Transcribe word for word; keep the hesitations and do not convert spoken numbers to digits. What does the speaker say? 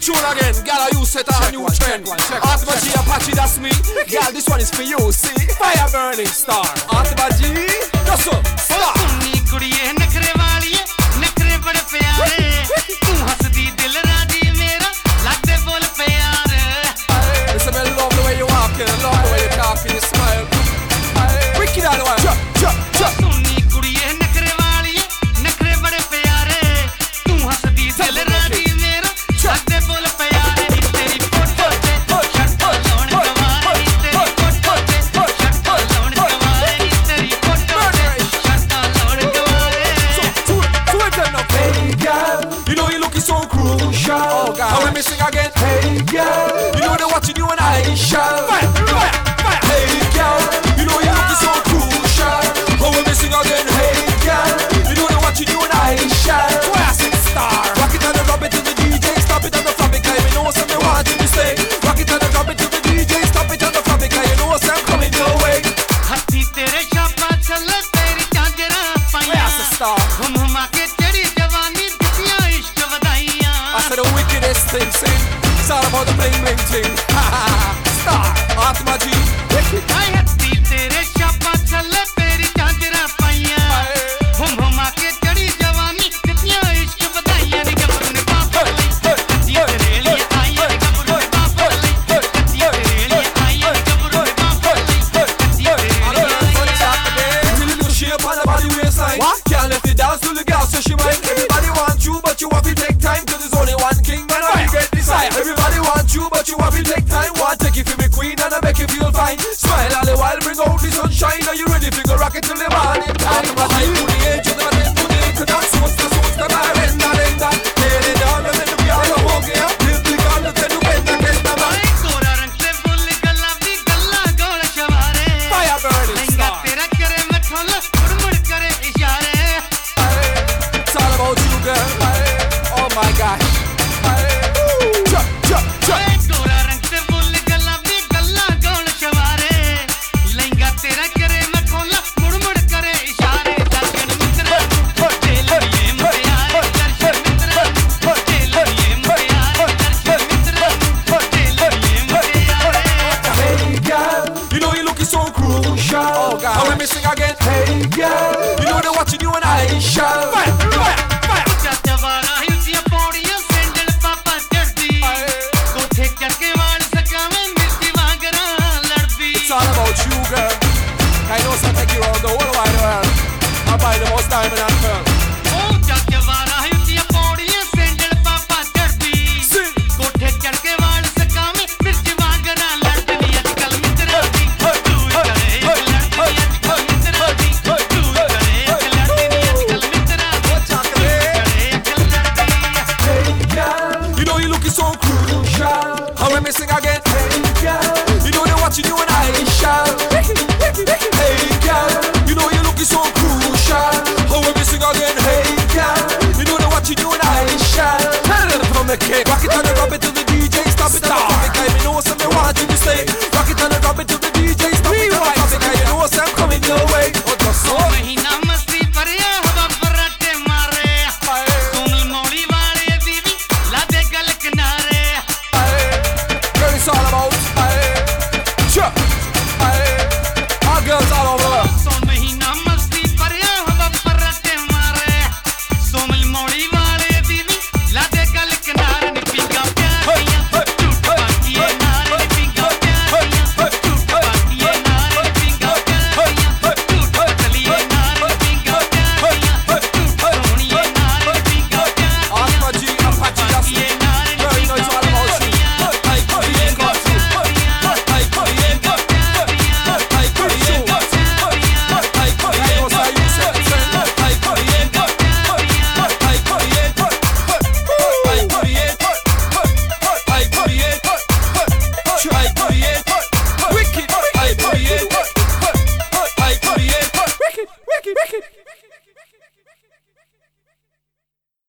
tune again, gal, you set a new trend. Atma G, Apache, that's me. Gal, this one is for you, see? Fire burning star. Atma G, just up, start. Sunni कुड़िये नखरे वालिये, नखरे बड़े प्यारे. तू हंसदी दिल राजी मेरा, लगदे बोल प्यारे. Listen, I love the way you walking, I love the way you talking, you smile. Wicked out the way. Jump, jump, jump. Sunni कुड़िये नखरे वालिये, नखरे बड़े प्यारे. तू हंसदी दिल राजी मेरा, लगदे बोल प्यारे. नी तेरी फोटो ते शर्ट लाउण गवारे. नी तेरी फोटो ते शर्ट लाउण गवारे. नी तेरी फोटो ते शर्ट लाउण गवारे. So, do it, do it then now. Hey, girl, you know you're looking so crucial. Oh, God. How we missing again? Hey, girl, you know they're watching you and I shall. Fire, fire, fire. Hey, girl, you know you're looking so crucial. How we missing again? Hey, girl, you know they're watching you and I shall. Classic star. Rock it and drop it to the D J, stop it and the flop it, 'cause you know something want you to stay. Rock it and drop it to the D J, stop it and the flop it, 'cause you know I'm coming your way. हत्ती तेरे शाबा चले तेरी चांजरा पाइया. Classic star. हम हमा के चढ़ी जवानी दिखिया इश्क वधाइया. I said the wickedest thing, see? It's all about the bling bling thing. Ha ha ha. Star, Atma G, wicked. हाय हत्ती तेरे शाबा चले तेरी चांजरा पाइया. हम हमा के चढ़ी जवानी दिखिया इश्क वधाइया. नी गबरू ने बाप लई कच्ची तेरे लिए आई. नी गबरू ने बाप लई कच्ची तेरे लिए आई. नी गबरू ने बाप लई कच्ची तेरे लिए आई. Really little shape on the body waistline. What? Can't let it dance to the girl so she mind. Everybody wants you, but you have to take time, 'cause there's only one king, man, I will get desire. Everybody wants you, but you have to take time. Want take it for me queen and I make you feel fine. Smile all the while, bring out the sunshine. Are you ready to go rock it till the morning time? I'm high to the edge of the bed, to the to the source, the source, the barrenda, renda. Tear it down and then we all go here. Live the gun, then you bend and get the man. हाय गोरा रंग से full गुलाबी गल्ला गोल शवारे. Fire burning lehenga star. तेरा करे मैं खोला मुड़ मुड़ करे इशारे. It's all about you, girl. Oh my gosh. Jump, jump, jump. हाय गोरा रंग से फुल गुलाबी गल्ला गोल शवारे. लहंगा तेरा करे मैं खोला मुड़ मुड़ करे इशारे. दर्शन मित्रा तेल लिए मुटियारे. दर्शन मित्रा तेल लिए मुटियारे. दर्शन मित्रा तेल लिए मुटियारे. Hey girl, you know you're looking so crucial. Oh God, how we missing again? Hey girl, you know they're watching you and I shall. Fire, fire, fire. चाचा वाला हिलतिया पौड़ियां सैंडल पापा चढ़दी. कोठे चढ़ के वाल सकावे मिर्ची वांगरा लड़दी. It's all about you, girl. I know some take you around the whole wide world. I buy the most diamond and pearl. ओ चाचा वाला हिलतिया पौड़ियां सैंडल पापा चढ़दी. Sing. कोठे चढ़ के वाल सकावे मिर्ची वांगरा लड़दी. अजकल मित्रा दी तू करे एक लड़दी. अजकल मित्रा दी तू करे एक लड़दी. अजकल मित्रा दी तू करे एक लड़दी. Hey girl, you know you're looking so crucial. How we missing again? Hey girl, you know they're watching you and I shall. Hey girl, you know you're looking so crucial. How we missing again? Hey girl, you know they're watching you and I shall. From the cake, rock it and rub it to the